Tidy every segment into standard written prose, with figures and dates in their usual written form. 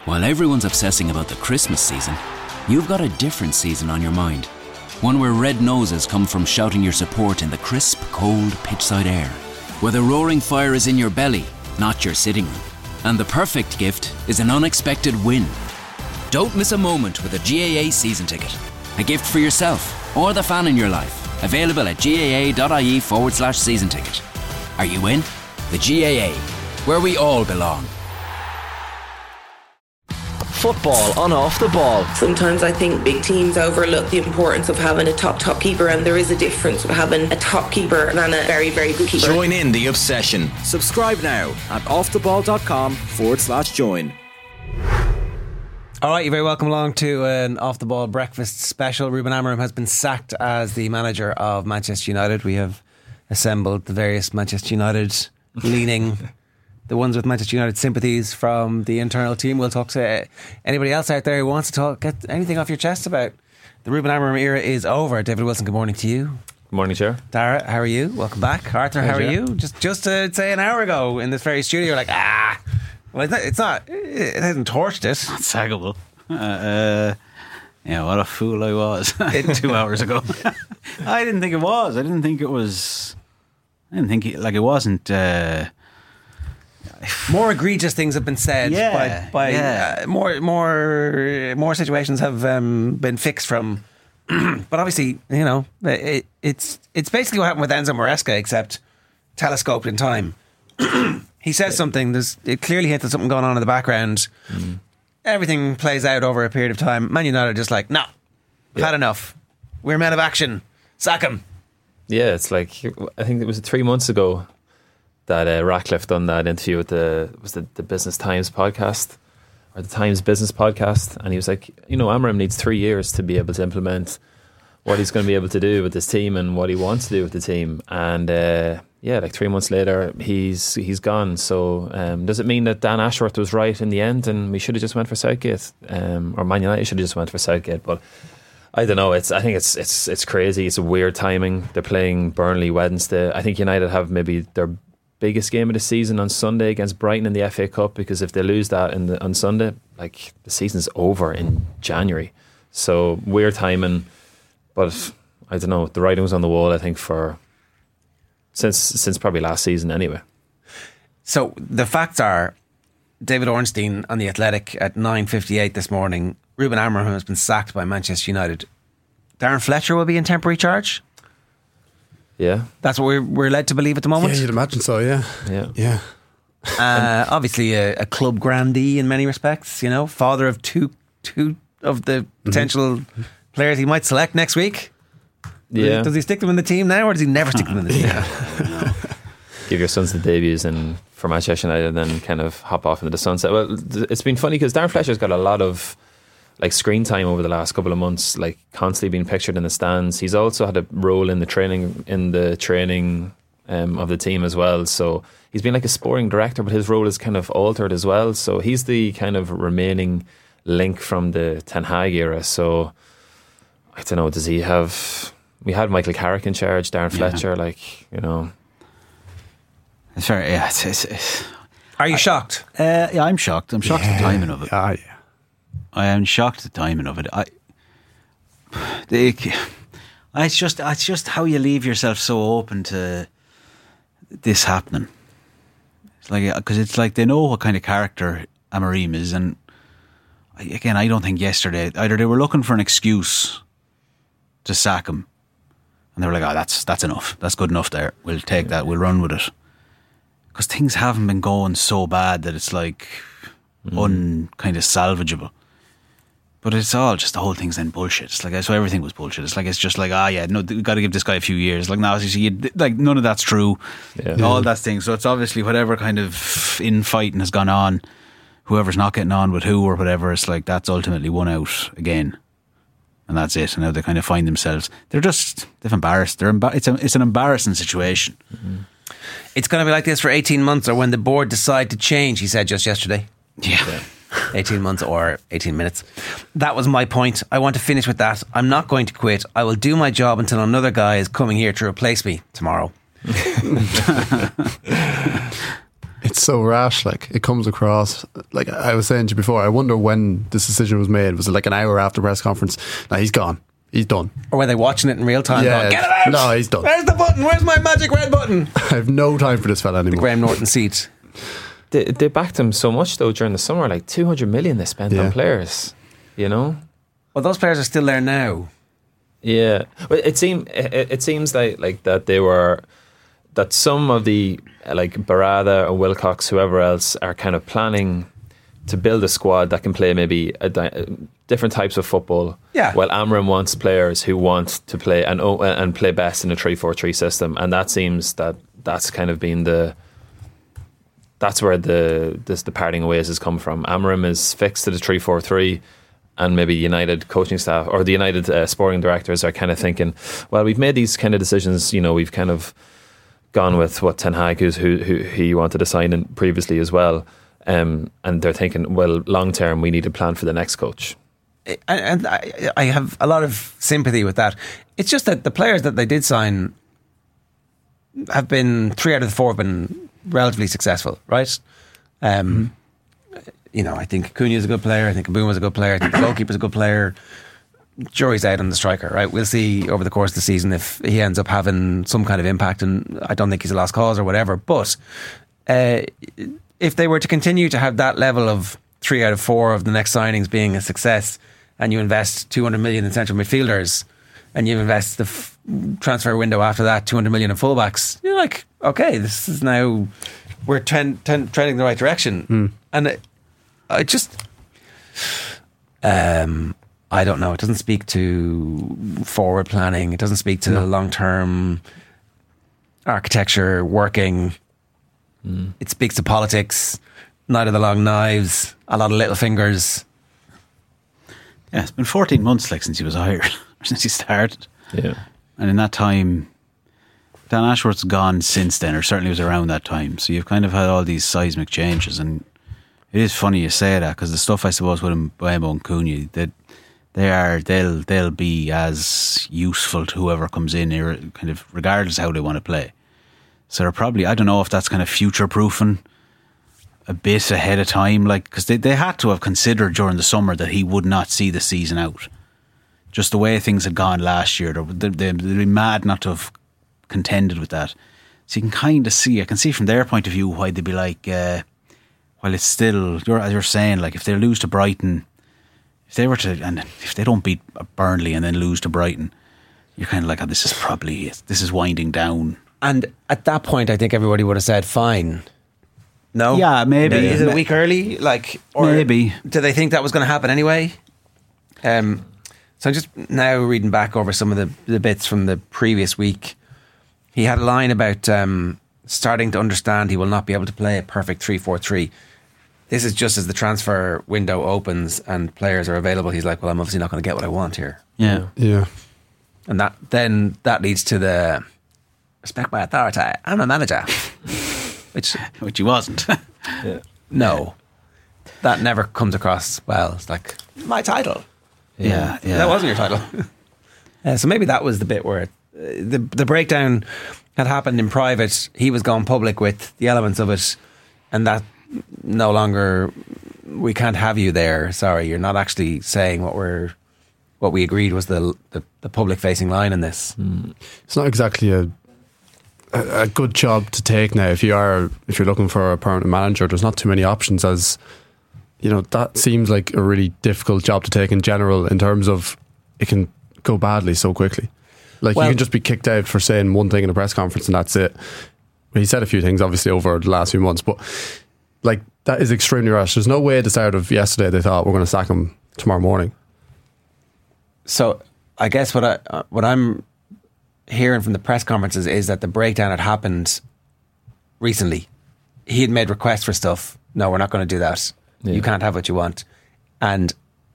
While everyone's obsessing about the Christmas season, you've got a different season on your mind. One where red noses come from shouting your support in the crisp, cold, pitchside air. Where the roaring fire is in your belly, not your sitting room. And the perfect gift is an unexpected win. Don't miss a moment with a GAA season ticket. A gift for yourself or the fan in your life. Available at gaa.ie/season ticket. Are you in? The GAA, where we all belong. Football on Off the Ball. Sometimes I think big teams overlook the importance of having a top keeper, and there is a difference with having a top keeper and a very, very good keeper. Join in the obsession. Subscribe now at offtheball.com/join. Alright, you're very welcome along to an Off the Ball breakfast special. Ruben Amorim has been sacked as the manager of Manchester United. We have assembled the various Manchester United leaning the ones with Manchester United sympathies from the internal team. We'll talk to anybody else out there who wants to talk, get anything off your chest about the Ruben Amorim era is over. David Wilson, good morning to you. Good morning, Chair. Dara, how are you? Welcome back. Arthur, how are you? Just say an hour ago in this very studio, you're like, well, it's not. It hasn't torched it. Not saggable. Yeah, what a fool I was 2 hours ago. I didn't think it was. I didn't think it wasn't. More egregious things have been said. More situations have been fixed from. But obviously, you know, it's basically what happened with Enzo Maresca, except telescoped in time. He says something. It clearly hints at something going on in the background. Everything plays out over a period of time. Man United are just like, no, we've had enough. We're men of action. Sack him. Yeah, it's like, I think it was 3 months ago that Ratcliffe done that interview with the Business Times podcast, or the Times Business podcast, and he was like, you know, Amorim needs 3 years to be able to implement what he's going to be able to do with this team and what he wants to do with the team. And like 3 months later, he's gone. So does it mean that Dan Ashworth was right in the end, and we should have just went for Southgate, or Man United should have just went for Southgate? But I don't know. I think it's crazy. It's a weird timing. They're playing Burnley Wednesday. I think United have maybe their biggest game of the season on Sunday against Brighton in the FA Cup, because if they lose that on Sunday, like, the season's over in January. So weird timing, but I don't know, the writing was on the wall, I think, for since probably last season anyway. So the facts are, David Ornstein on The Athletic at 9:58 this morning, Ruben Amorim has been sacked by Manchester United. Darren Fletcher will be in temporary charge. Yeah, that's what we're led to believe at the moment. Yeah, you'd imagine so. Yeah. Obviously, a club grandee in many respects. You know, father of two of the potential players he might select next week. Yeah, does he stick them in the team now, or does he never stick them in the team? No. Give your sons the debuts and for Manchester United, and then kind of hop off into the sunset. Well, it's been funny because Darren Fletcher's got a lot of like screen time over the last couple of months, like constantly being pictured in the stands. He's also had a role in the training of the team as well. So he's been like a sporting director, but his role is kind of altered as well. So he's the kind of remaining link from the Ten Hag era. So I don't know, does he have... We had Michael Carrick in charge, Darren Fletcher, like, you know... It's very... Yeah, Are you shocked? Yeah, I'm shocked. I'm shocked at the timing of it. Yeah. I am shocked at the timing of it. It's just how you leave yourself so open to this happening. It's like, because it's like they know what kind of character Amorim is, and again, I don't think yesterday either they were looking for an excuse to sack him, and they were like, "Oh, that's enough. That's good enough. There, we'll take that. We'll run with it." Because things haven't been going so bad that it's like kind of salvageable. But it's all just, the whole thing's then bullshit. It's like, so everything was bullshit. It's like, it's just like, we've got to give this guy a few years. Like, now, like, none of that's true. Yeah. All that thing. So it's obviously whatever kind of infighting has gone on, whoever's not getting on with who or whatever, it's like, that's ultimately won out again. And that's it. And now they kind of find themselves, they've embarrassed. It's an embarrassing situation. Mm-hmm. It's going to be like this for 18 months or when the board decide to change, he said just yesterday. Yeah. 18 months or 18 minutes. That was my point. I want to finish with that. I'm not going to quit. I will do my job until another guy is coming here to replace me tomorrow. it's so rash. Like, it comes across, like I was saying to you before, I wonder when this decision was made. Was it like an hour after press conference? No, he's gone. He's done. Or were they watching it in real time? Yeah. Going, get it out! No, he's done. Where's the button? Where's my magic red button? I have no time for this fella The anymore. Graham Norton seat. They backed him so much though during the summer, like 200 million they spent Yeah. on players. You know. Well, those players are still there now. Yeah, well, it seems like that they were, that some of the like Barada or Wilcox, whoever else, are kind of planning to build a squad that can play maybe different types of football. Yeah. While Amram wants players who want to play and play best in a 3-4-3 system, and that seems that's kind of been that's where the parting ways has come from. Amram is fixed to the 3-4-3. And maybe United coaching staff or the United sporting directors are kind of thinking, well, we've made these kind of decisions. You know, we've kind of gone with what Ten Hag, who he wanted to sign in previously as well. And they're thinking, well, long term, we need a plan for the next coach. And I have a lot of sympathy with that. It's just that the players that they did sign have been 3 out of the 4 have been relatively successful, right? You know, I think Cunha is a good player. I think Mbeumo is a good player. I think the goalkeeper is a good player. Jury's out on the striker, right? We'll see over the course of the season if he ends up having some kind of impact, and I don't think he's a lost cause or whatever. But if they were to continue to have that level of 3 out of 4 of the next signings being a success, and you invest 200 million in central midfielders, and you invest the transfer window after that 200 million in fullbacks, you're like, okay, this is now, we're trending the right direction. And I just, I don't know. It doesn't speak to forward planning. It doesn't speak to long-term architecture working. It speaks to politics. Night of the long knives. A lot of little fingers. Yeah, it's been 14 months like since he was hired, since he started. Yeah. And in that time, Dan Ashworth's gone since then, or certainly was around that time. So you've kind of had all these seismic changes, and it is funny you say that, because the stuff I suppose with Mbeumo and Cunha, they'll be as useful to whoever comes in here, kind of regardless of how they want to play. So they're probably, I don't know if that's kind of future proofing a bit ahead of time, like, because they had to have considered during the summer that he would not see the season out. Just the way things had gone last year, they'd be mad not to have contended with that. So you can kind of see, I can see from their point of view why they'd be like, while it's still, as you're saying, like if they lose to Brighton, if they don't beat Burnley and then lose to Brighton, you're kind of like, oh, this is winding down. And at that point, I think everybody would have said, fine. No? Yeah, maybe. Is it a week early? Or maybe. Did they think that was going to happen anyway? So I'm just now reading back over some of the bits from the previous week. He had a line about starting to understand he will not be able to play a perfect 3-4-3. This is just as the transfer window opens and players are available. He's like, well, I'm obviously not going to get what I want here. Yeah. And that leads to the respect my authority. I'm a manager. Which he wasn't. No. That never comes across well. It's like, my title. Yeah. That wasn't your title. So maybe that was the bit where the breakdown had happened in private. He was going public with the elements of it, and that no longer, we can't have you there. Sorry, you're not actually saying what we agreed was the public facing line in this. It's not exactly a good job to take now. If you're looking for a permanent manager, there's not too many options, as you know. That seems like a really difficult job to take in general, in terms of it can go badly so quickly. Like, you can just be kicked out for saying one thing in a press conference and that's it. He said a few things obviously over the last few months, but like, that is extremely rash. There's no way at the start of yesterday they thought we're going to sack him tomorrow morning. So I guess what I'm hearing from the press conferences is that the breakdown had happened recently. He had made requests for stuff. No, we're not going to do that. Yeah. You can't have what you want. And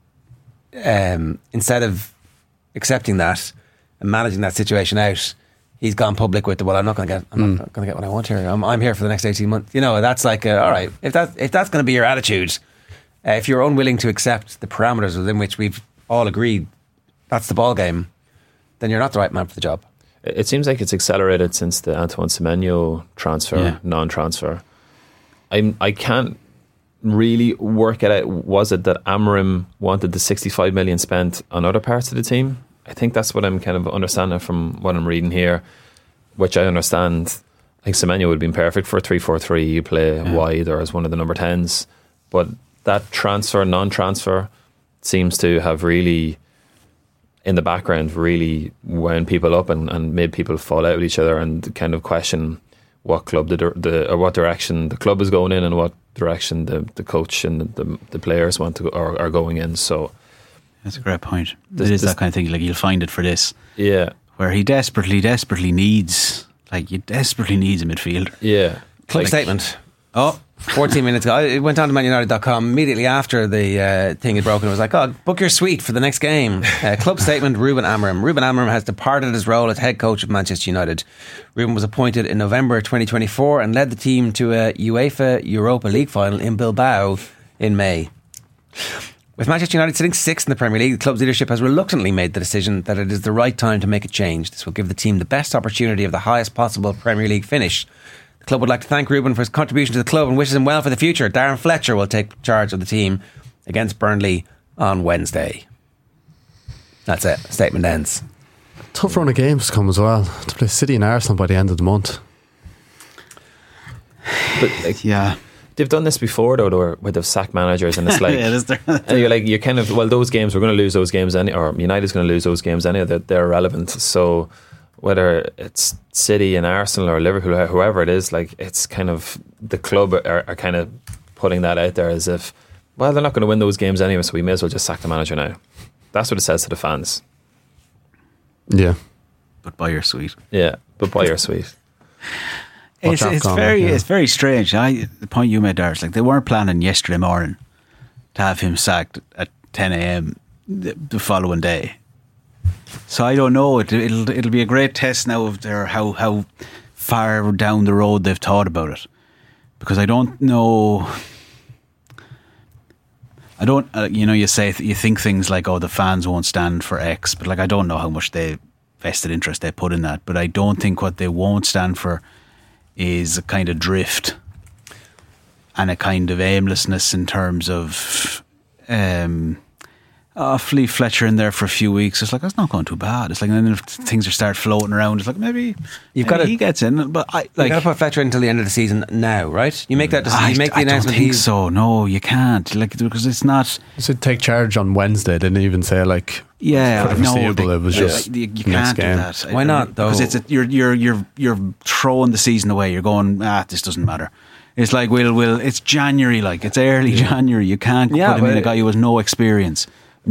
instead of accepting that and managing that situation out, he's gone public with, well, I'm not going to get what I want here. I'm here for the next 18 months. You know, that's like, all right, if that's going to be your attitude, if you're unwilling to accept the parameters within which we've all agreed, that's the ball game, then you're not the right man for the job. It seems like it's accelerated since the Antoine Semenyo transfer, non-transfer. I can't really work it out. Was it that Amorim wanted the 65 million spent on other parts of the team? I think that's what I'm kind of understanding from what I'm reading here, which I understand. I think Semenyo would have been perfect for a 3-4-3. You play wide or as one of the number 10s. But that transfer, non-transfer, seems to have really, in the background, really wound people up and made people fall out with each other and kind of question what club or what direction the club is going in and what direction the coach and the players want to go, or are going in. So that's a great point. It is that kind of thing. Like, you'll find it for this. Yeah. Where he desperately needs, like, you desperately needs a midfielder. Yeah. Club statement. 14 minutes ago. It went on to manunited.com immediately after the thing had broken. It was like, book your suite for the next game. Club statement, Ruben Amorim. Ruben Amorim has departed his role as head coach of Manchester United. Ruben was appointed in November 2024 and led the team to a UEFA Europa League final in Bilbao in May. With Manchester United sitting 6th in the Premier League, the club's leadership has reluctantly made the decision that it is the right time to make a change. This will give the team the best opportunity of the highest possible Premier League finish. The club would like to thank Ruben for his contribution to the club and wishes him well for the future. Darren Fletcher will take charge of the team against Burnley on Wednesday. That's it. Statement ends. Tough run of games to come as well. To play City and Arsenal by the end of the month. But they've done this before though, where they've sacked managers, and it's like, and you're kind of, well, those games, we're going to lose those games or United's going to lose those games anyway. They're irrelevant. So whether it's City and Arsenal or Liverpool or whoever it is, like, it's kind of, the club are kind of putting that out there as if, well, they're not going to win those games anyway, so we may as well just sack the manager now. That's what it says to the fans. Yeah. But buy your suite. Yeah, but buy your suite. It's very strange. The point you made there is, like, they weren't planning yesterday morning to have him sacked at 10 a.m. the following day. So I don't know. It'll be a great test now of how far down the road they've thought about it, because I don't know. I don't. You think things like, the fans won't stand for X, but, like, I don't know how much vested interest they put in that. But I don't think what they won't stand for is a kind of drift and a kind of aimlessness in terms of leave Fletcher in there for a few weeks. It's like, that's not going too bad. It's like, and then if things start floating around, it's like, maybe he gets in. But you got to put Fletcher until the end of the season now, right? You make that decision. You make the announcement. I don't think so. No, you can't. Like, because it's not. So take charge on Wednesday. They didn't even say, like, for the foreseeable. It was just you can't do that. Why not though? Because you're throwing the season away. You're going, this doesn't matter. It's like, it's January, like, it's early January. You can't put him in a guy who has no experience,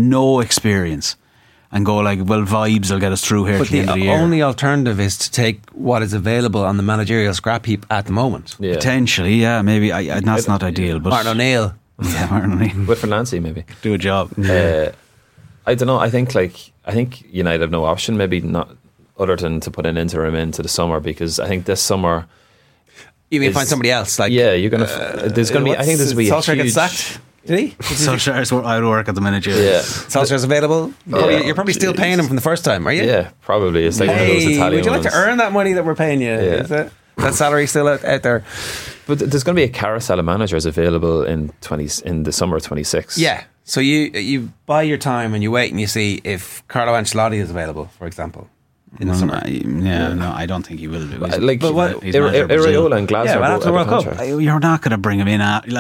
and go like, well, vibes will get us through here. But the end of the year. Only alternative is to take what is available on the managerial scrap heap at the moment. Yeah. Potentially, maybe. That's not ideal. But Martin O'Neill. Yeah, Martin O'Neill. With Nancy, maybe. Do a job. I don't know. I think United have no option, maybe not other than to put an interim into the summer, because I think this summer. You mean find somebody else? Like, yeah, you're gonna. There's gonna be. I think there's gonna be a huge. Get sacked. Did he? Solskjaer's out of work at the minute. Yeah. Solskjaer's available. You're probably still paying him from the first time, are you? Yeah, probably. It's like one of those Italian would you like ones. to earn that money that we're paying you? Yeah. Is that salary still out there? But there's going to be a carousel of managers available in the summer of 26. Yeah. So you buy your time and you wait and you see if Carlo Ancelotti is available, for example. In the summer. No, I don't think he will do. Like, but what? Iraola and Glasner. Yeah, after the World Cup. You're not going to bring him in.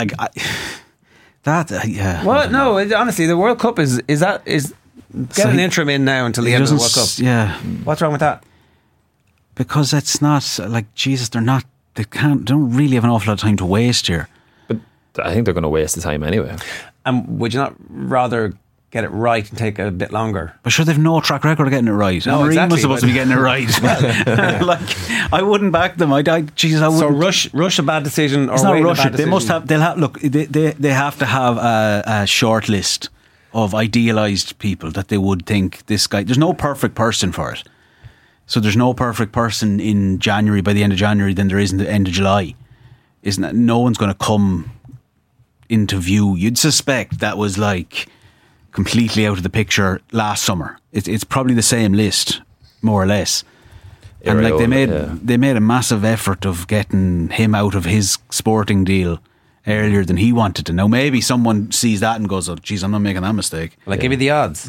Well, no, honestly, the World Cup is get an interim in now until the end of the World Cup. Yeah. What's wrong with that? Because it's not like, Jesus, they don't really have an awful lot of time to waste here. But I think they're going to waste the time anyway. And would you not rather get it right and take a bit longer? But sure, they've no track record of getting it right. No, Marine exactly, was supposed to be getting it right. Like, I wouldn't back them. I wouldn't. So rush a bad decision, or it's not rush it. They must have. They'll have. Look, they have to have a short list of idealised people that they would think this guy. There's no perfect person for it. So there's no perfect person in January, by the end of January, than there is in the end of July. Isn't it? No one's going to come into view. You'd suspect that was like completely out of the picture last summer. It's probably the same list, more or less. And like they made a massive effort of getting him out of his Sporting deal earlier than he wanted to. Now maybe someone sees that and goes, "Oh, geez, I'm not making that mistake." Will I give you the odds?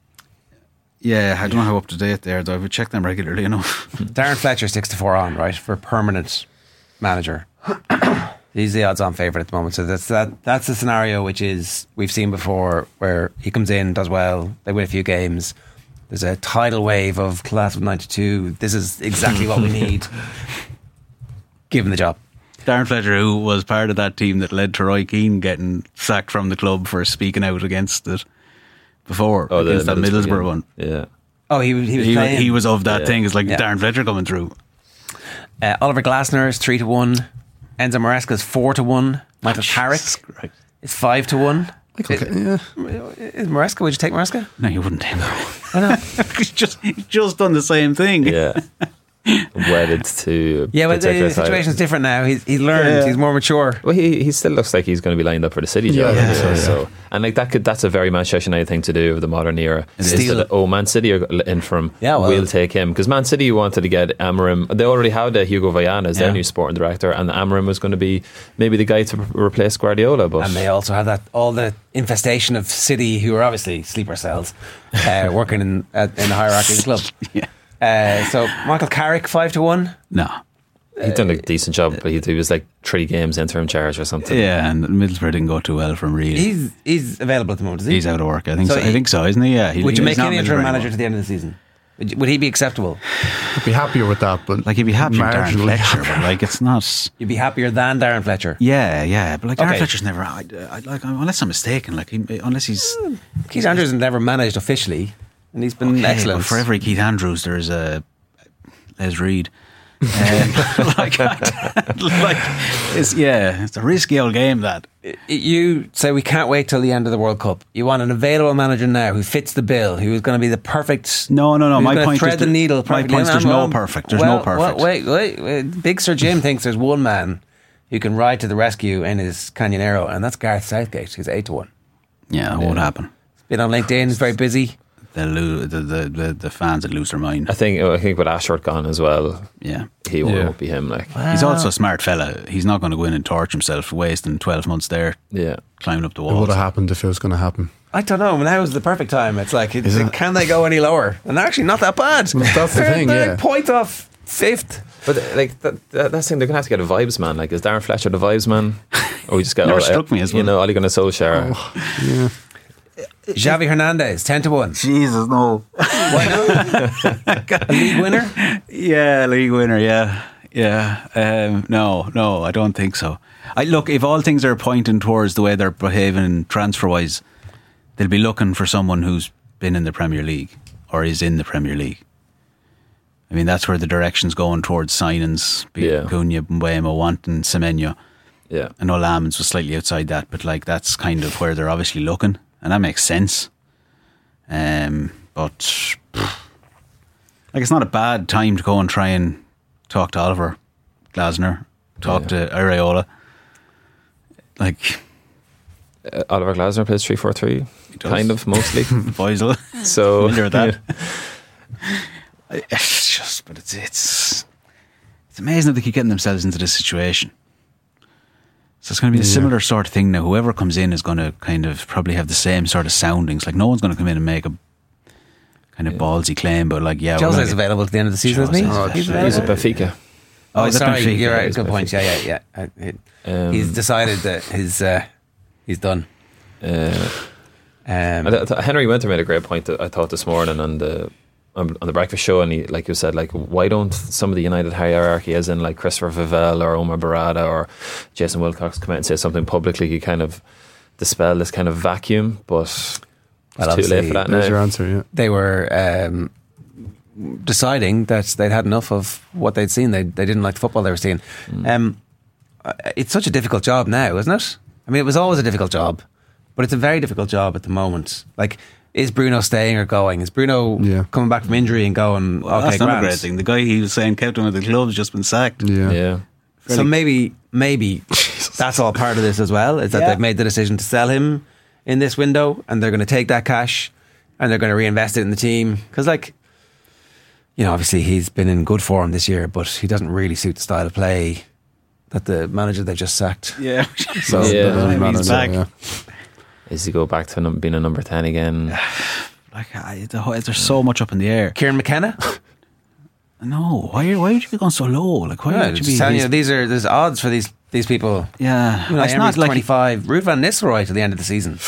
Yeah, I don't know how up to date they are, though. I would check them regularly enough. Darren Fletcher 6-4 on, right, for permanent manager. He's the odds-on favourite at the moment. So that's the scenario which is we've seen before, where he comes in, does well, they win a few games. There's a tidal wave of class of '92. This is exactly what we need. Give him the job. Darren Fletcher, who was part of that team that led to Roy Keane getting sacked from the club for speaking out against it before, against that Middlesbrough one. Yeah. Oh, he was playing. He was of that thing. It's like Yeah. Darren Fletcher coming through. Oliver Glasner is 3-1. Enzo Maresca is 4-1. Michael Carrick Right. is 5-1. Yeah. Is Maresca? Would you take Maresca? No, you wouldn't. I know. he's just done the same thing. Yeah. Wedded to Yeah, but the particular situation's title. different now. He's learned. Yeah. He's more mature. Well, he still looks like he's going to be lined up for the City job. Yeah, So and like that's a very Manchester United thing to do of the modern era. Is Steal that, Man City are in from. Yeah, well- we'll take him because Man City wanted to get Amorim. They already had Hugo Viana as their Yeah. new sporting director, and Amorim was going to be maybe the guy to replace Guardiola. But And they also have all the infestation of City, who are obviously sleeper cells, working in the hierarchy of the club. Yeah. So Michael Carrick 5-1. No. he'd done a decent job, but he was like 3 games interim charge or something. Yeah, and Middlesbrough didn't go too well for him, really. He's available at the moment, is he? He's out of work. I think So so. I think so, isn't he? Yeah. Would you make he's not him interim Middlesbrough manager anymore. to the end of the season? Would he be acceptable? I'd be happier with that, but Like, he'd be happy with Darren marginally Fletcher, but like, it's not. You'd be happier than Darren Fletcher. Yeah, but like Darren Okay. Fletcher's never. Like, unless I'm mistaken, like unless he's Keith Andrews has never managed officially, and he's been okay, excellent. but for every Keith Andrews, there's a Les Reed. Like it's a risky old game, that. You say we can't wait till the end of the World Cup. You want an available manager now who fits the bill, who is going to be the perfect. No. who's My gonna point thread is the needle. my perfectly. point is there's no perfect. There's no perfect. Wait. Big Sir Jim thinks there's one man who can ride to the rescue in his Canyonero, and that's Gareth Southgate. He's 8-1. Yeah, that won't happen. Been on LinkedIn. He's very busy. They'll lose, the fans would lose their mind. I think with Ashworth gone as well, Yeah. he won't be him. Like, He's also a smart fella. He's not going to go in and torch himself, wasting 12 months there, yeah. climbing up the it would walls. have happened if it was going to happen. I don't know. Now is the perfect time. It's like, Is it? can they go any lower? And they're actually not that bad. That's the thing, They're yeah. a point off 5th. But like that's the thing, they're gonna have to get a vibes man. Like, is Darren Fletcher the vibes man, or we just got Never struck me as one. Ole Gunnar Solskjaer? Yeah. Xavi Hernandez, 10-1. Jesus, no. Why not? A league winner? Yeah, league winner, yeah. No, I don't think so. Look, if all things are pointing towards the way they're behaving transfer-wise, they'll be looking for someone who's been in the Premier League or is in the Premier League. I mean, that's where the direction's going towards signings. Cunha, Mbeumo, wanting Semenyo. Yeah, I know Lamans was slightly outside that, but like that's kind of where they're obviously looking, and that makes sense. But like, it's not a bad time to go and try and talk to Oliver Glasner, talk to Areola. Like, Oliver Glasner plays 3-4-3, kind of mostly. Boysel, So familiar with that. It's just, but it's amazing that they keep getting themselves into this situation. So it's going to be a similar sort of thing now. Whoever comes in is going to kind of probably have the same sort of soundings. Like, no one's going to come in and make a kind of ballsy claim, but like, yeah, Jose's available at the end of the season, isn't he? Jose's He's He's available. at Benfica. Oh, Oh, is that sorry, Benfica? you're right. He's Good Benfica. point. Yeah. He's decided that he's done. Henry Winter made a great point that I thought this morning on the breakfast show, and he, like you said, like, why don't some of the United hierarchy, as in like Christopher Vivell or Omar Barada or Jason Wilcox, come out and say something publicly, you kind of dispel this kind of vacuum, but it's Well, too late obviously, for that There's your now. answer, yeah. They were deciding that they'd had enough of what they'd seen. They didn't like the football they were seeing. It's such a difficult job now, isn't it? I mean, it was always a difficult job, but it's a very difficult job at the moment. Like, is Bruno staying or going? Is Bruno coming back from injury and going, Well, okay, that's not a grand. great thing. The guy he was saying kept him at the club's just been sacked. Yeah. So maybe that's all part of this as well, is that they've made the decision to sell him in this window, and they're going to take that cash and they're going to reinvest it in the team. Because, like, you know, obviously he's been in good form this year, but he doesn't really suit the style of play that the manager they've just sacked. Yeah. So Yeah. He's back. Is he go back to being a number 10 again? Like, there's so much up in the air. Kieran McKenna. No, why would you be going so low? Like, why Yeah, would you just be? telling you, there's odds for these people. Yeah, You know, it's Emery's not like 25. Ruud van Nistelrooy to the end of the season.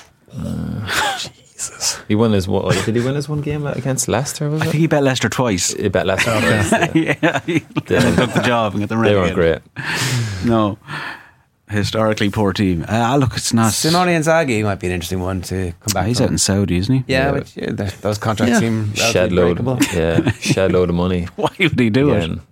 He won his one. Did he win his one game against Leicester? Was I it? think he bet Leicester twice. He bet Leicester. twice, yeah. Yeah, he took the job and got them They relegated. weren't great. No, historically poor team. Look, it's not. Simone Inzaghi might be an interesting one to come back. He's from. out in Saudi, isn't he? Yeah, but those contracts Yeah. seem Shed relatively load, breakable. shed load of money. Why would he do it? Again.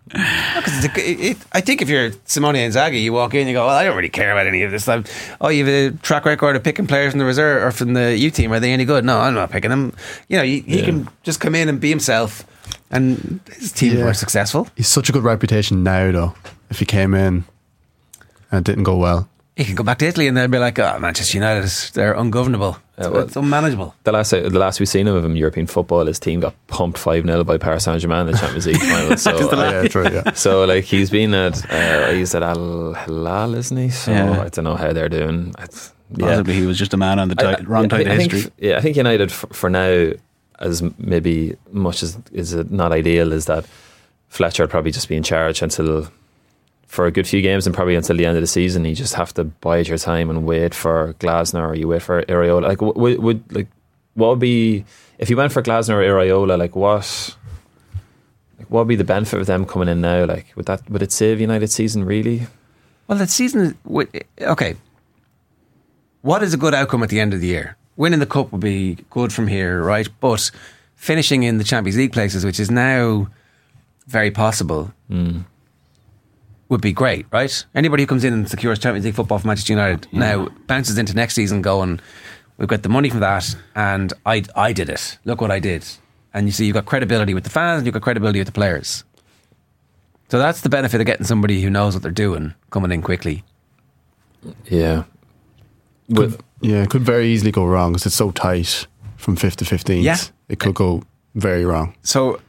I think if you're Simone Inzaghi, you walk in, you go, well, I don't really care about any of this. Oh, you have a track record of picking players from the reserve or from the U team. Are they any good? No, I'm not picking them. You know, he can just come in and be himself, and his team were successful. He's such a good reputation now, though. If he came in and it didn't go well, He can go back to Italy and they'll be like, oh, Manchester United, they're ungovernable. It's unmanageable. The last we've seen of him in European football, his team got pumped 5-0 by Paris Saint-Germain in the Champions League final. So, yeah, true, yeah. so like he's been at he's at Al Hilal, isn't he? So Yeah. I don't know how they're doing. Possibly he was just a man on the wrong side of history. I think United for now, as maybe much as is it not ideal, is that Fletcher would probably just be in charge until for a good few games and probably until the end of the season. You just have to bide your time and wait for Glasner or you wait for Iraola. Like what would be if you went for Glasner or Iraola? Like what would be the benefit of them coming in now? Like would it save United season really? Well, that season, okay. What is a good outcome at the end of the year? Winning the cup would be good from here, right? But finishing in the Champions League places, which is now very possible, would be great, right? Anybody who comes in and secures Champions League football for Manchester United now bounces into next season going, we've got the money from that and I did it. Look what I did. And you see, you've got credibility with the fans and you've got credibility with the players. So that's the benefit of getting somebody who knows what they're doing coming in quickly. Yeah. It could very easily go wrong because it's so tight from 5th to 15th. Yeah. It could go very wrong. So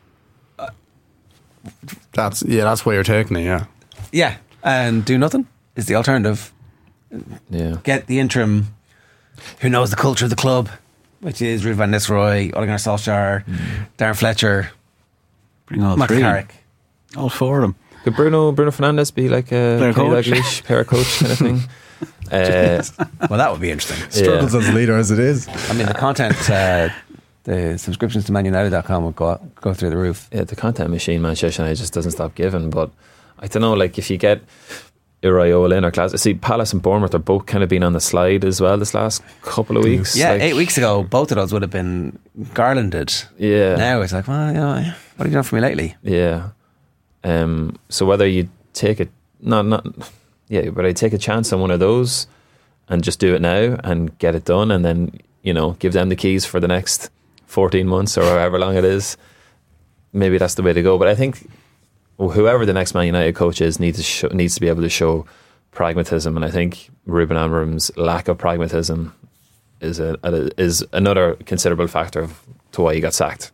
That's why you're taking it, yeah. yeah, and do nothing is the alternative. Yeah. Get the interim who knows the culture of the club, which is Ruud van Nistelrooy, Ole Gunnar Solskjaer, Darren Fletcher, Bring all Michael three. Carrick. All four of them. Could Bruno Fernandes be like a Player coach. player coach kind of thing? Well, that would be interesting. Struggles as a leader as it is. I mean, the content, the subscriptions to manunited.com would go through the roof. Yeah, the content machine Manchester United just doesn't stop giving. But I don't know, like if you get Iraola in or Class, see Palace and Bournemouth are both kind of been on the slide as well this last couple of weeks. Yeah, like, 8 weeks ago, both of those would have been garlanded. Yeah. Now it's like, well, you know, what have you done for me lately? Yeah. So whether you take it, whether you take a chance on one of those and just do it now and get it done, and then give them the keys for the next 14 months or however long it is. Maybe that's the way to go. But I think whoever the next Man United coach is needs to be able to show pragmatism, and I think Ruben Amorim's lack of pragmatism is another considerable factor to why he got sacked.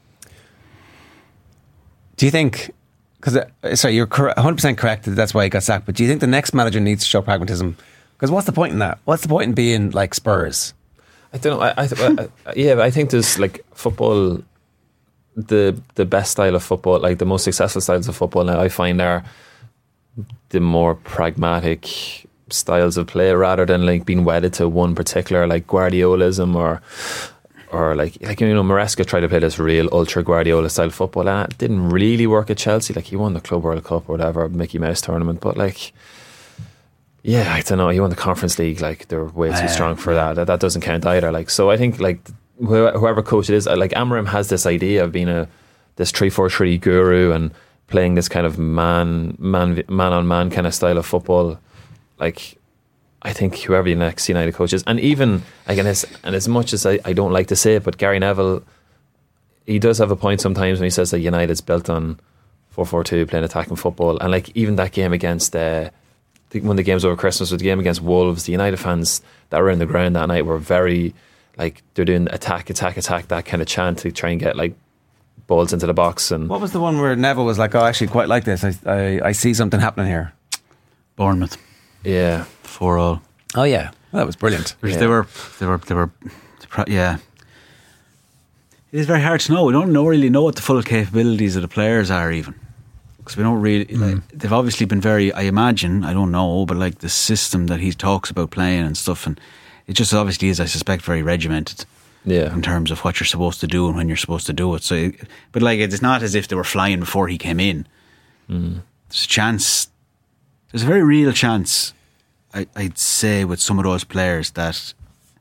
Do you think, sorry, you're 100% correct that that's why he got sacked, but do you think the next manager needs to show pragmatism? Because what's the point in that? What's the point in being like Spurs? I don't know. I think there's like football, the best style of football, like the most successful styles of football now, I find are the more pragmatic styles of play rather than like being wedded to one particular like Guardiolism or like Maresca tried to play this real ultra Guardiola style football and it didn't really work at Chelsea. Like he won the Club World Cup or whatever, Mickey Mouse tournament, but like yeah, I don't know, he won the Conference League, like they're way too strong for that. That doesn't count either. Like so I think like whoever coach it is, like Amorim has this idea of being this 3-4-3 guru and playing this kind of man on man kind of style of football. Like I think whoever the next United coach is, and even again, as much as I don't like to say it, but Gary Neville, he does have a point sometimes when he says that United's built on 4-4-2, playing attacking football, and like even that game against one of the games over Christmas was the game against Wolves. The United fans that were in the ground that night were very like they're doing attack, that kind of chant to try and get like balls into the box. And What was the one where Neville was like, oh, I actually quite like this. I see something happening here. Bournemouth, Yeah. 4-4. Oh yeah, well, that was brilliant. Because they were, yeah. It is very hard to know. We don't really know what the full capabilities of the players are, even. Because we don't really. Like, they've obviously been very, I imagine, I don't know, but like the system that he talks about playing and stuff, and it just obviously is, I suspect, very regimented. Yeah. In terms of what you're supposed to do and when you're supposed to do it. So, but like, it's not as if they were flying before he came in. There's a chance. There's a very real chance, I'd say, with some of those players that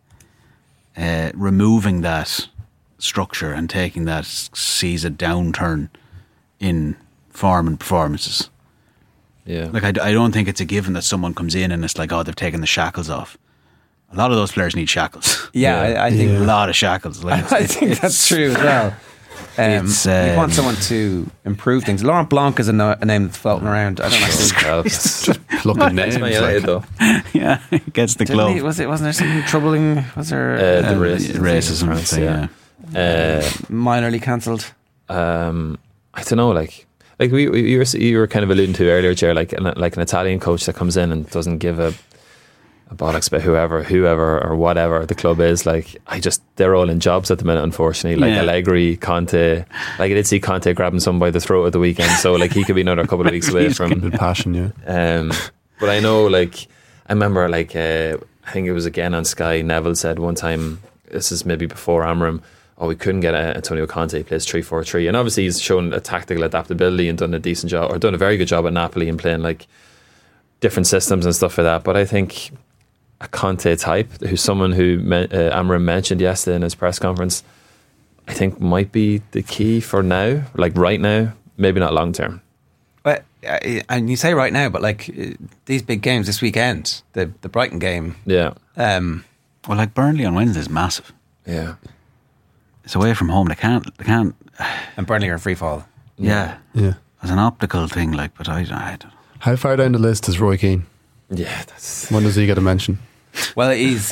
removing that structure and taking that sees a downturn in form and performances. Yeah. Like, I don't think it's a given that someone comes in and it's like, oh, they've taken the shackles off. A lot of those players need shackles. Yeah, I think a lot of shackles. Like, I think that's true as well. You want someone to improve things. Laurent Blanc is a name that's floating around. I don't know. Just plucking names. That's Man United, though. Yeah, he gets the glove. Wasn't there something troubling? Was there The racism thing? Yeah. Minorly cancelled? I don't know. Like you were kind of alluding to earlier, Jer, like an Italian coach that comes in and doesn't give a bollocks about whoever or whatever the club is. Like, they're all in jobs at the minute, unfortunately. Like Allegri, Conte. Like, I did see Conte grabbing someone by the throat at the weekend, so like he could be another couple of weeks away from With passion, yeah. But I know, like, I remember, like, I think it was again on Sky, Neville said one time, this is maybe before Amorim, we couldn't get Antonio Conte. He plays 3-4-3, and obviously he's shown a tactical adaptability and done a decent job, or done a very good job at Napoli and playing like different systems and stuff like that. But I think a Conte type, who's someone who Amorim mentioned yesterday in his press conference, I think might be the key for now, like right now, maybe not long term. But and you say right now, but like these big games this weekend, the Brighton game, Yeah. Well, like Burnley on Wednesday is massive. Yeah. It's away from home. They can't. and Burnley are in free fall. Yeah. Yeah. As an optical thing, like, but I don't know. How far down the list is Roy Keane? Yeah, that's... When does he get a mention? Well, he's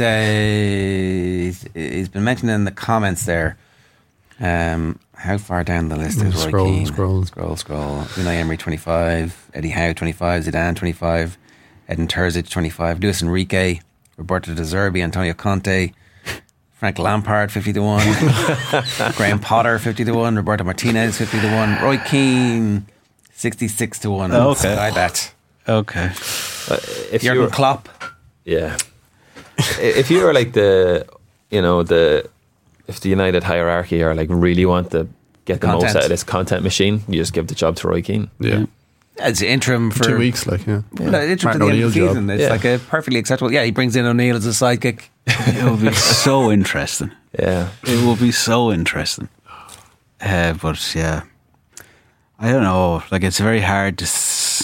been mentioned in the comments there. How far down the list is Roy Keane? Scroll. Unai Emery 25, Eddie Howe 25, Zidane 25, Edin Terzic 25, Luis Enrique, Roberto De Zerbi, Antonio Conte, Frank Lampard 50-1, Graham Potter 50-1, Roberto Martinez 50-1, Roy Keane 66-1. Okay. Sky bet. Okay. If you Jurgen were, Klopp. yeah. If you were like if the United hierarchy are like really want to get the most Content. out of this content machine, you just give the job to Roy Keane. Yeah. It's interim for 2 weeks, like, yeah. No, interim to Martin the end of the O'Neill season. job. It's Yeah. like a perfectly acceptable. Yeah, he brings in O'Neill as a sidekick. It will be so interesting. Yeah. It will be so interesting. But yeah, I don't know. Like, it's very hard to.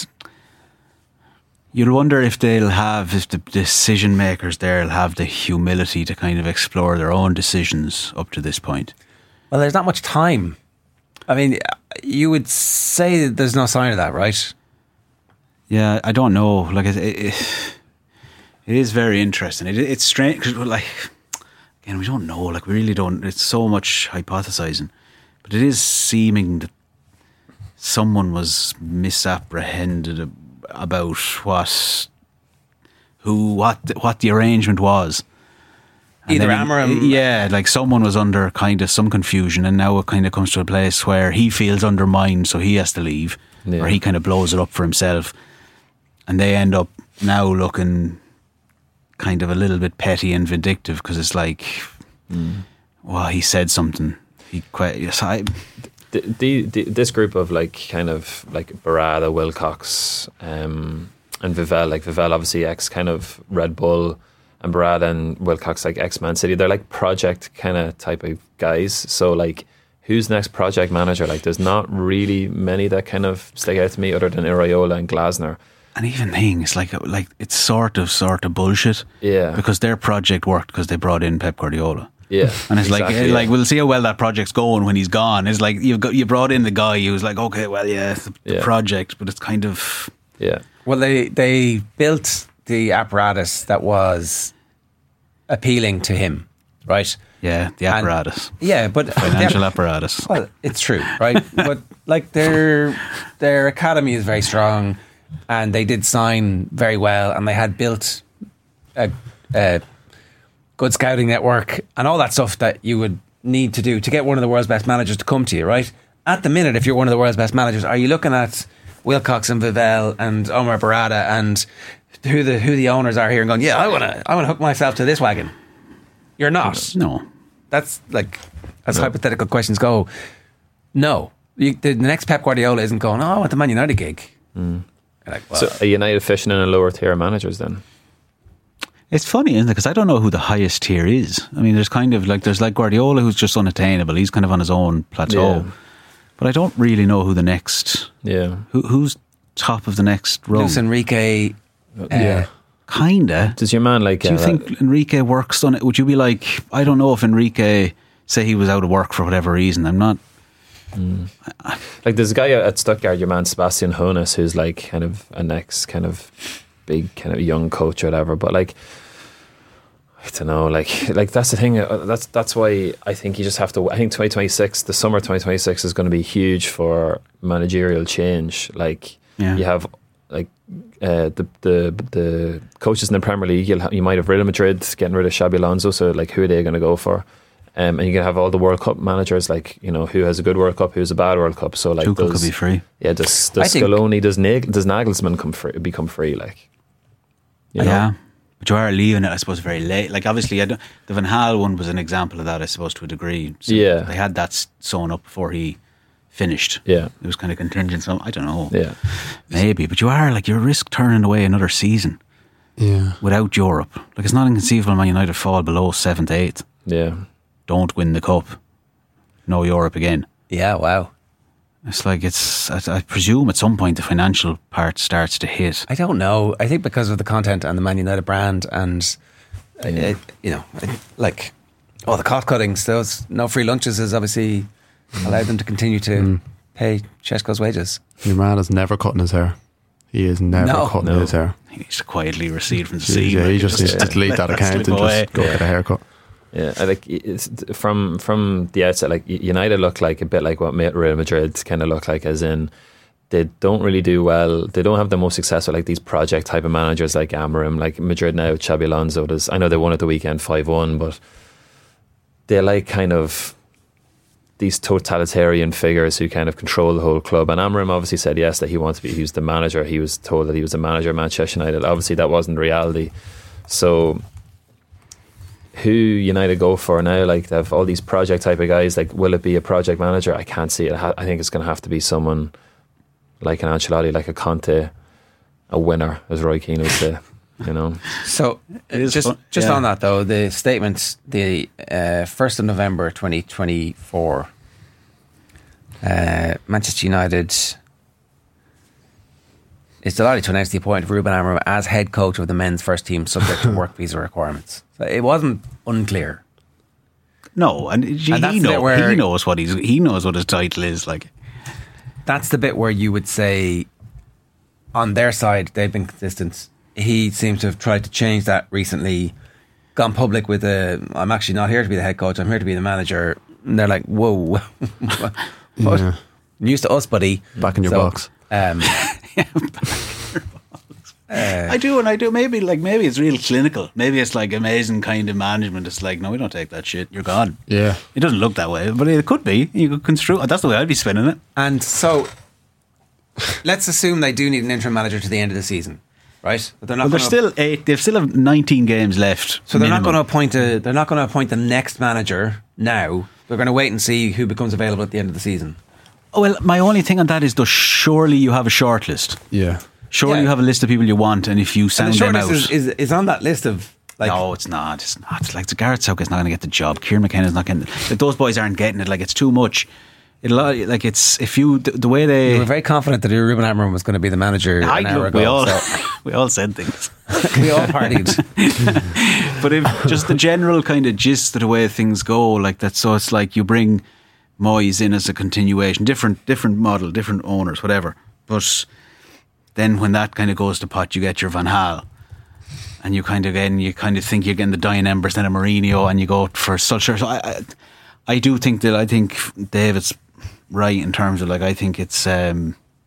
You'd wonder if the decision makers there'll have the humility to kind of explore their own decisions up to this point. Well, there's not much time. I mean, you would say that there's no sign of that, right? Yeah, I don't know. Like, it is very interesting. It's strange because, like, again, we don't know. Like, we really don't. It's so much hypothesizing, but it is seeming that someone was misapprehended about what the arrangement was. And Either then, Amorim, yeah, like someone was under kind of some confusion, and now it kind of comes to a place where he feels undermined, so he has to leave, or he kind of blows it up for himself, and they end up now looking kind of a little bit petty and vindictive because it's like, well, he said something. This group of like kind of like Barada, Wilcox, and Vivell. Like Vivell, obviously ex kind of Red Bull, and Barada and Wilcox like ex Man City. They're like project kind of type of guys. So like, who's the next project manager? Like, there's not really many that kind of stick out to me other than Iraola and Glasner. And even things like it's sort of bullshit. Yeah, because their project worked because they brought in Pep Guardiola. Yeah, and it's exactly, like we'll see how well that project's going when he's gone. It's like you brought in the guy who's like, okay, well, yeah, the project, but it's kind of Well, they built the apparatus that was appealing to him, right? Yeah, the apparatus. But financial apparatus. Well, it's true, right? But like their academy is very strong. and they did sign very well, and they had built a good scouting network and all that stuff that you would need to do to get one of the world's best managers to come to you, right? At the minute, if you're one of the world's best managers, are you looking at Wilcox and Vivell and Omar Barada and who the owners are here and going, yeah, I want to hook myself to this wagon? You're not. No. That's like, as hypothetical questions go, no. The next Pep Guardiola isn't going, I want the Man United gig. Like, well, So are United fishing in a lower tier of managers then? It's funny, isn't it? Because I don't know who the highest tier is. I mean, there's like Guardiola, who's just unattainable. He's kind of on his own plateau. Yeah. But I don't really know who the next... Yeah. Who's top of the next rung? Luis Enrique. Kinda. Does your man like... Do you think Enrique works on it? Would you be like... I don't know if Enrique... Say he was out of work for whatever reason. I'm not... Like there's a guy at Stuttgart, your man Sebastian Hoeneß, who's like kind of a next kind of big kind of young coach or whatever. But like, I don't know, like that's the thing. That's why I think you just have to. I think 2026, the summer 2026 is going to be huge for managerial change. Like you have like the coaches in the Premier League. You might have Real Madrid getting rid of Xabi Alonso. So like, who are they going to go for? And you're gonna have all the World Cup managers, like, you know, who has a good World Cup, who's a bad World Cup. So like, Tuchel could be free. Yeah, does Scaloni, does Nagelsmann become free? Like, you know? Yeah, but you are leaving it, I suppose, very late. Like, obviously, the Van Gaal one was an example of that, I suppose, to a degree. So yeah, they had that sewn up before he finished. Yeah, it was kind of contingent. So I don't know. Yeah, maybe, but you risk turning away another season. Yeah, without Europe, like, it's not inconceivable Man United fall below 7th, 8th. Yeah. Don't win the cup, no Europe again. Yeah, wow. It's like, I presume at some point the financial part starts to hit. I don't know. I think because of the content and the Man United brand and, the cost cuttings, those no free lunches has obviously allowed them to continue to pay Šeško's wages. Your man is never cutting his hair. He is never cutting his hair. He needs to quietly recede from the scene. Yeah, he just needs to delete that account and just go get a haircut. Yeah, like it's from the outset, like United look like a bit like what Real Madrid kind of look like, as in they don't really do well. They don't have the most successful, like, these project type of managers like Amorim, like Madrid now. Xabi Alonso. I know they won at the weekend 5-1, but they like kind of these totalitarian figures who kind of control the whole club. And Amorim obviously said yes that he wants to be. He was the manager. He was told that he was the manager of Manchester United. Obviously, that wasn't reality. So, who United go for now? Like, they have all these project type of guys. Like, will it be a project manager? I can't see it. I think it's going to have to be someone like an Ancelotti, like a Conte, a winner, as Roy Keane would say. You know. So just on that though, the statements, the 1st of November 2024, Manchester United is delighted to announce the appointment of Ruben Amorim as head coach of the men's first team, subject to work visa requirements. So it wasn't unclear. No, and he knows what his title is. Like, that's the bit where you would say, on their side, they've been consistent. He seems to have tried to change that recently, gone public with I'm actually not here to be the head coach, I'm here to be the manager. And they're like, whoa. Yeah. News to us, buddy. Back in your box. I do. Maybe it's real clinical. Maybe it's like amazing kind of management. It's like, no, we don't take that shit. You're gone. Yeah. It doesn't look that way, but it could be. You could construe. That's the way I'd be spinning it. And so, let's assume they do need an interim manager to the end of the season, right? But they're not. Well, they still have 19 games left. So they're not going to appoint They're not going to appoint the next manager now. They're going to wait and see who becomes available at the end of the season. Oh, well, my only thing on that is, surely you have a short list. Yeah. Surely you have a list of people you want, and if you sound them out... is on that list of... Like, no, it's not. It's not. It's like Gareth Southgate's not going to get the job. Kieran McKenna's not getting it. Like, those boys aren't getting it. Like, it's too much. Like, it's... If you... The way they... You were very confident that Ruben Amorim was going to be the manager an hour ago. We all said things. We all partied. But if just the general kind of gist of the way things go, like that, so it's like you bring Moyes in as a continuation, different model, different owners, whatever. But then when that kind of goes to pot, you get your Van Gaal, and you kind of think you're getting the dying embers then a Mourinho, and you go for Solskjaer. So I think David's right in terms of, like, I think it's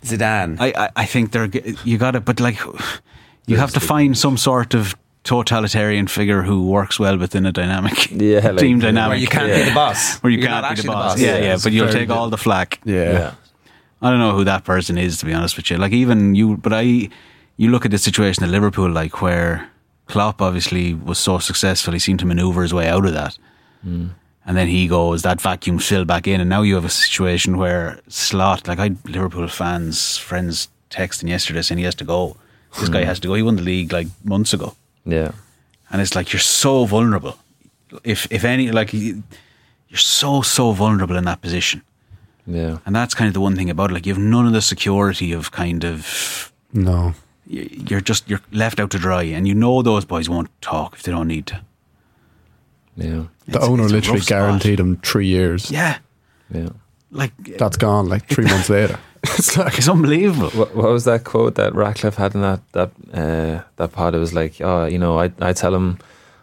Zidane. I think you got to, but like you have to find some sort of totalitarian figure who works well within a dynamic team dynamic. Where you can't be the boss. Where you You're can't not be the actually boss. the boss. Yeah, but you'll take all the flack. Yeah. I don't know who that person is, to be honest with you. Like even you, but you look at the situation at Liverpool, like where Klopp obviously was so successful, he seemed to manoeuvre his way out of that. And then he goes, that vacuum filled back in, and now you have a situation where Slot, like I had Liverpool friends texting yesterday saying he has to go. This guy has to go. He won the league like months ago. Yeah. And it's like you're so vulnerable. If any, like you're so vulnerable in that position. Yeah. And that's kind of the one thing about it. Like you have none of the security of kind of No. You're left out to dry, and you know those boys won't talk if they don't need to. Yeah. The owner it's a literally rough spot. guaranteed him 3 years. Yeah, Yeah. like That's gone like 3 months later. It's like, it's unbelievable. What was that quote that Ratcliffe had in that pod? It was like, oh, you know, I tell him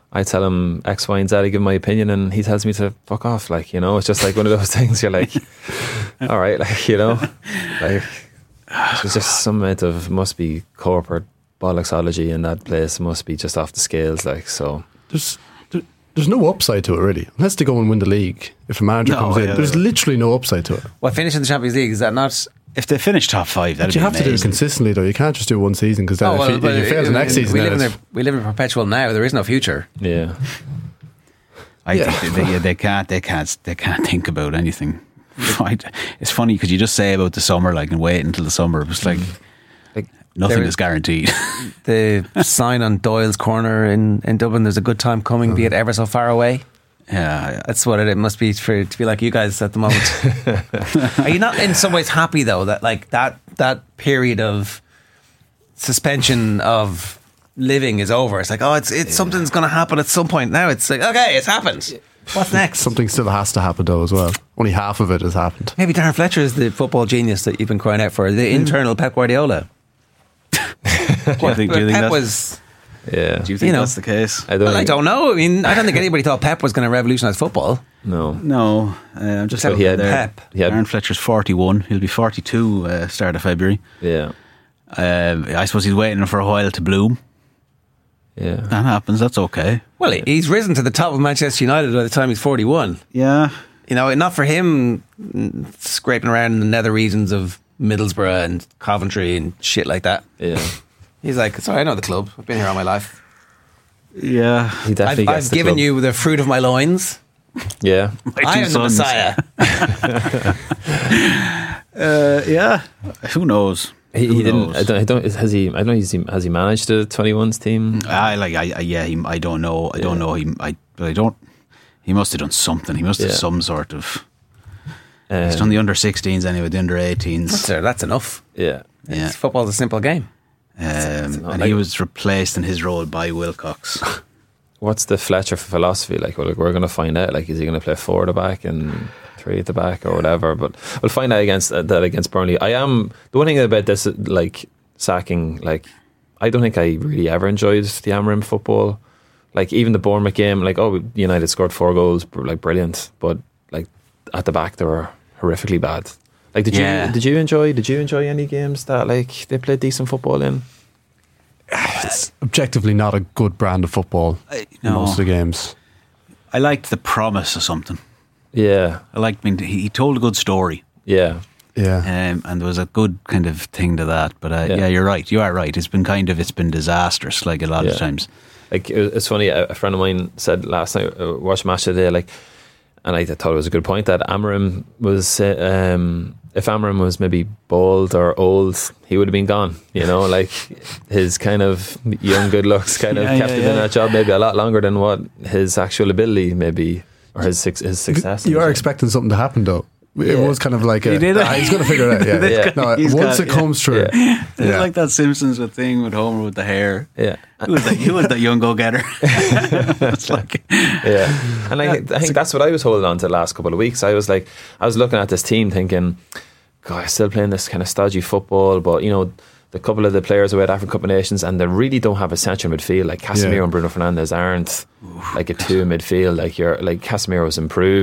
X, Y, and Z. I give him my opinion, and he tells me to fuck off. Like, you know, it's just like one of those things. You're like, all right, like, you know, like there's just some amount of must be corporate bollocksology in that place. Must be just off the scales. Like, so there's no upside to it really, unless they go and win the league. If a manager comes in, there's literally no upside to it. Well, finishing the Champions League, is that not? If they finish top 5, that'd But you be have to do it amazing. consistently though. You can't just do one season, because then if you fail the next season, we live in perpetual now. There is no future. yeah. I think they can't think about anything. It's funny because you just say about the summer, like, and wait until the summer. It's like nothing is guaranteed. The sign on Doyle's Corner in Dublin, there's a good time coming, be it ever so far away. Yeah, That's what it must be to be like you guys at the moment. Are you not in some ways happy though that like that period of suspension of living is over? It's like, oh, it's something's going to happen at some point. Now it's like, okay, it's happened. What's next? something still has to happen though as well. Only half of it has happened. Maybe Darren Fletcher is the football genius that you've been crying out for, the internal Pep Guardiola. do you think Pep that? was. Yeah. Do you think that's the case? I don't. I don't know. I mean, I don't think anybody thought Pep was going to revolutionise football. No. No, I'm just Except looking he had there. Pep. He had- Darren Fletcher's 41. He'll be 42 start of February. Yeah. I suppose he's waiting for a while to bloom. Yeah. That happens. That's okay. Well, he's risen to the top of Manchester United by the time he's 41. Yeah. You know, not for him scraping around in the nether regions of Middlesbrough and Coventry and shit like that. Yeah. He's like, sorry, I know the club. I've been here all my life. Yeah. He definitely gets I've the given club. you the fruit of my loins. Yeah. I am the Messiah. Yeah. Who knows? He Who didn't. knows? I don't. Has he managed the 21s team? I don't know. I don't know. He must have done something. He must have some sort of. He's done the under 16s anyway, the under 18s. That's enough. Yeah. Yeah. Football's a simple game. And he was replaced in his role by Wilcox. What's the Fletcher philosophy like? Well, we're going to find out. Like, is he going to play 4 at the back and 3 at the back or whatever? But we'll find out against Burnley. The one thing about this, like sacking, like I don't think I really ever enjoyed the Amorim football. Like even the Bournemouth game, like United scored 4 goals, like brilliant, but like at the back they were horrifically bad. Like did you enjoy any games that like they played decent football in? It's objectively not a good brand of football in most of the games. I liked the promise of something. Yeah. I liked. I mean, he told a good story. Yeah. Yeah. And there was a good kind of thing to that. But yeah, you're right. You are right. It's been disastrous. Like a lot of times. Like it's funny. A friend of mine said last night, watched Match of the Day, like, and I thought it was a good point that Amorim was. If Amorim was maybe bald or old, he would have been gone. You know, like his kind of young good looks kind of kept him in that job maybe a lot longer than what his actual ability maybe or his success. You are expecting something to happen though. It was kind of like He did it. he's going to figure it out. Yeah. No, He's once got- it comes through, It's like that Simpsons thing with Homer with the hair. Yeah. Who was that young go-getter? It's like, yeah, and I think that's what I was holding on to the last couple of weeks. I was looking at this team thinking, God, still playing this kind of stodgy football, but you know, the couple of the players who had African Cup of Nations and they really don't have a central midfield. Like Casemiro and Bruno Fernandes aren't like a 2 midfield. Like Casemiro's improved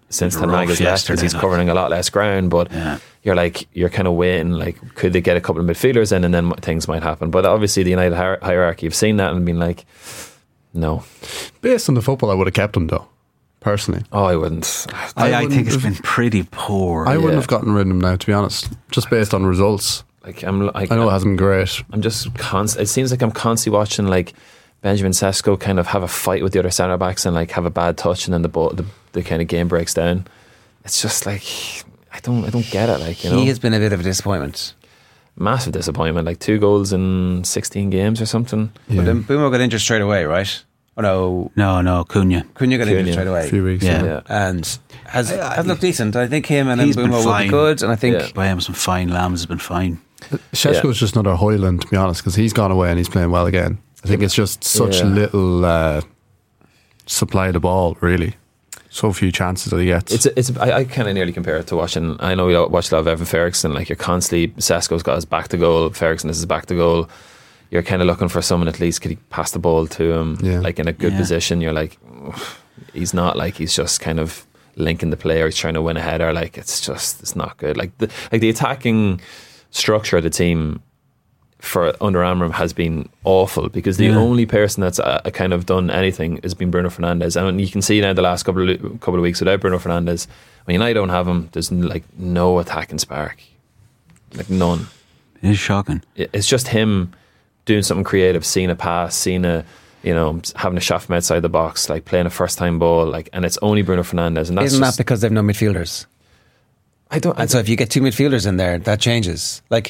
since It Ten was Hag rough has left, because yesterday he's night. covering a lot less ground. But Yeah. you're kind of waiting, like, could they get a couple of midfielders in, and then things might happen. But obviously the United hierarchy have seen that and been like, no. Based on the football, I would have kept him though. Personally, I wouldn't. I think it's been pretty poor. I wouldn't have gotten rid of him now, to be honest. Just based on results, Like, I know it hasn't been great. I'm just it seems like I'm constantly watching, like, Benjamin Sesko kind of have a fight with the other centre backs and, like, have a bad touch, and then the kind of game breaks down. It's just like, I don't get it. Like, you know, He has been a bit of a disappointment. massive disappointment. Like 2 goals in 16 games or something. Yeah. But then Boomer got injured straight away, right? Oh no, No, Cunha. Cunha got injured Cunha. straight A away. few weeks. Yeah. Yeah. And has looked decent. I think him and then He's been Boomer will be fine. good. And I think Yeah. Graham's been fine. Lamb's has been fine. Sheshko's just another Hoyland, to be honest, because he's gone away and he's playing well again. I think it's just such Yeah. little supply of the ball, really. So few chances that he gets. I kind of nearly compare it to watching. I know we watch a lot of Evan Ferguson. Like, you're constantly, Sesko's got his back to goal, Ferguson is his back to goal. You're kind of looking for someone, at least could he pass the ball to him, Yeah. like in a good Yeah. position. You're like, he's not, like, he's just kind of linking the play, or he's trying to win a header. Like, it's not good. Like the attacking structure of the team for under Amram has been awful, because the only person that's kind of done anything has been Bruno Fernandes. And you can see now the last couple of weeks without Bruno Fernandes, when United don't have him, there's like no attacking spark, like none. It is shocking. It's just him doing something creative, seeing a pass, seeing having a shot from outside the box, like playing a first time ball, like, and it's only Bruno Fernandes. And that's isn't just, that because they've no midfielders? And so if you get 2 midfielders in there, that changes. Like,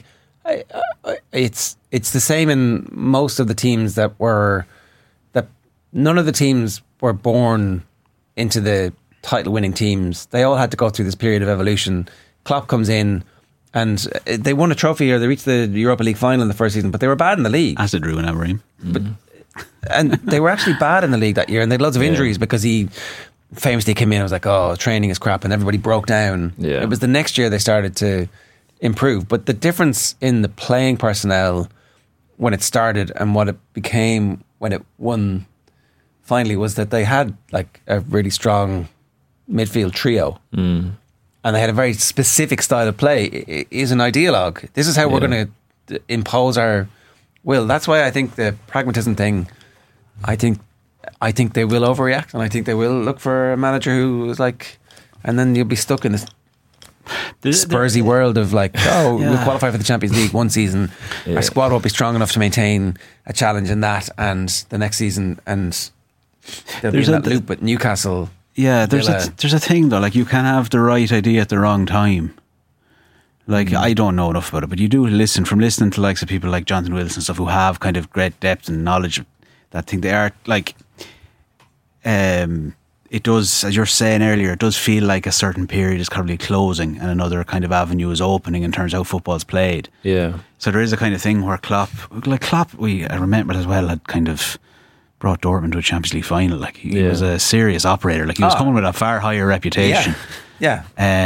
it's the same in most of the teams that none of the teams were born into the title winning teams. They all had to go through this period of evolution. Klopp comes in and they won a trophy, or they reached the Europa League final in the first season, but they were bad in the league. As did Ruben Amorim. And they were actually bad in the league that year, and they had loads of injuries because he famously came in and was like, oh, training is crap, and everybody broke down. Yeah. It was the next year they started to improve. But the difference in the playing personnel when it started and what it became when it won finally was that they had like a really strong midfield trio. And they had a very specific style of play. It is an ideologue. This is how we're going to impose our will. That's why I think the pragmatism thing, I think they will overreact, and I think they will look for a manager who is like, and then you'll be stuck in this Spursy world of like, oh, we'll qualify for the Champions League one season. Our squad won't be strong enough to maintain a challenge in that, and the next season, and they'll be in that loop with Newcastle. Yeah, there's a thing though. Like, you can have the right idea at the wrong time. Like, I don't know enough about it, but you do listening to likes of people like Jonathan Wilson and stuff who have kind of great depth and knowledge of that thing. They are like, it does, as you're saying earlier, it does feel like a certain period is currently closing and another kind of avenue is opening in terms of how football's played. Yeah. So there is a kind of thing where Klopp, I remember as well, had kind of brought Dortmund to a Champions League final. Like, he was a serious operator. Like, he was coming with a far higher reputation. Yeah.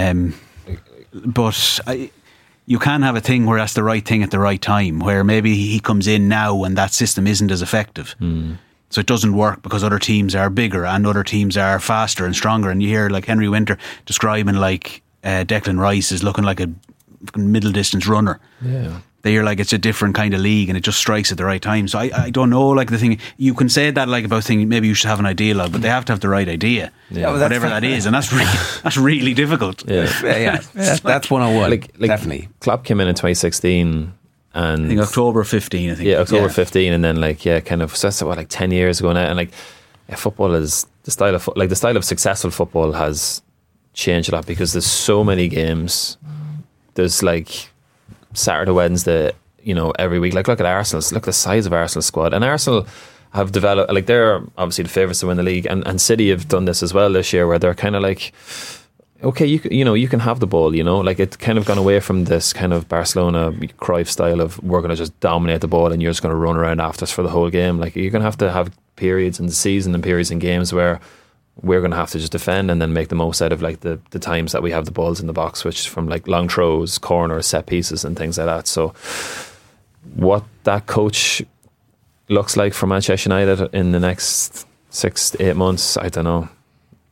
But you can have a thing where that's the right thing at the right time, where maybe he comes in now and that system isn't as effective. So it doesn't work because other teams are bigger and other teams are faster and stronger. And you hear like Henry Winter describing like Declan Rice is looking like a middle distance runner. Yeah. They're like, it's a different kind of league and it just strikes at the right time. So I don't know, like, the thing, you can say that like about thing, maybe you should have an ideologue, but they have to have the right idea, whatever that is, and that's really difficult. Yeah. That's 101. Like definitely. Klopp came in 2016, and I think October 15. October 15, and then kind of, so that's what, like 10 years ago now, and like football is the style of successful football has changed a lot because there's so many games. There's like Saturday, Wednesday, every week. Like, look at Arsenal. Look at the size of Arsenal's squad. And Arsenal have developed, like, they're obviously the favourites to win the league. And City have done this as well this year, where they're kind of like, okay, you can have the ball, like, it's kind of gone away from this kind of Barcelona Cruyff style of we're going to just dominate the ball and you're just going to run around after us for the whole game. Like, you're going to have periods in the season and periods in games where we're going to have to just defend and then make the most out of like the times that we have the balls in the box, which is from like long throws, corners, set pieces and things like that. So what that coach looks like for Manchester United in the next 6 to 8 months, I don't know.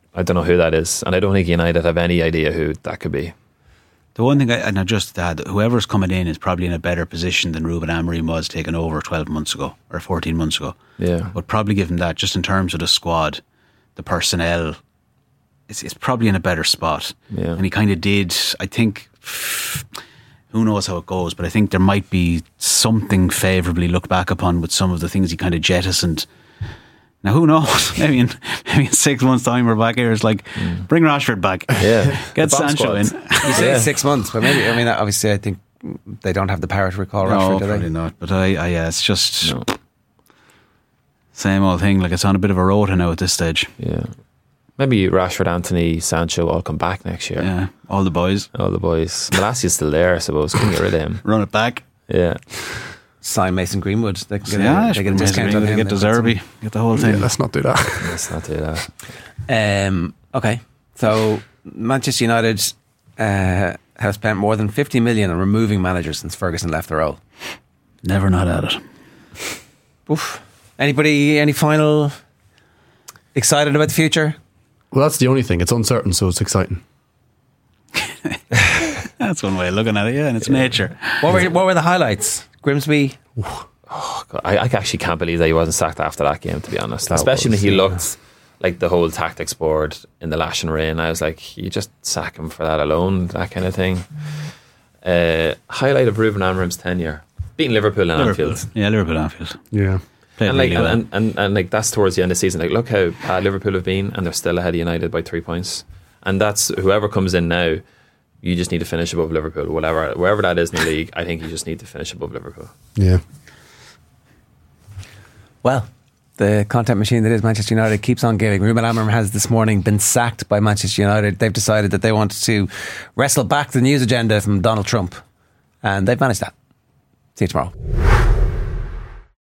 I don't know who that is, and I don't think United have any idea who that could be. The one thing I just add, whoever's coming in is probably in a better position than Ruben Amorim was taking over 12 months ago or 14 months ago. Yeah. Would probably give him that, just in terms of the squad, the personnel. It's probably in a better spot. Yeah. And he kind of did, I think, who knows how it goes, but I think there might be something favourably looked back upon with some of the things he kind of jettisoned. Now, who knows? Maybe in 6 months' time we're back here. It's like, bring Rashford back. Yeah. Get The bomb Sancho in. squads. You say 6 months, but maybe, I mean, obviously I think they don't have the power to recall No, Rashford, do probably they? not. But yeah, it's just No. same old thing. Like, it's on a bit of a rota now at this stage. Yeah. Maybe Rashford, Anthony, Sancho all come back next year. Yeah, all the boys. All the boys. Malassia's still there, I suppose. Couldn't get rid of him. Run it back. Yeah. Sign Mason Greenwood. They can get, Yeah, they get a discount on him. get the Zerbi, get the whole Yeah, thing. let's not do that. Let's not do that. Okay, so Manchester United have spent more than 50 million on removing managers since Ferguson left the role. Never not at it. Oof. Anybody, any final excited about the future? Well, that's the only thing. It's uncertain, so it's exciting. That's one way of looking at it, yeah, and it's nature. What were the highlights? Grimsby? God, I actually can't believe that he wasn't sacked after that game, to be honest. That Especially was, when he yeah. looked like the whole tactics board in the lash and rain. I was like, you just sack him for that alone, that kind of thing. Highlight of Ruben Amorim's tenure: beating Liverpool in Anfield. Yeah, Liverpool Anfield. Yeah. Played And like, really well. and like that's towards the end of the season. Like, look how bad Liverpool have been, and they're still ahead of United by 3 points. And that's whoever comes in now. You just need to finish above Liverpool, wherever that is in the league. I think you just need to finish above Liverpool. Yeah. Well, the content machine that is Manchester United keeps on giving. Ruben Amorim has this morning been sacked by Manchester United. They've decided that they want to wrestle back the news agenda from Donald Trump, and they've managed that. See you tomorrow.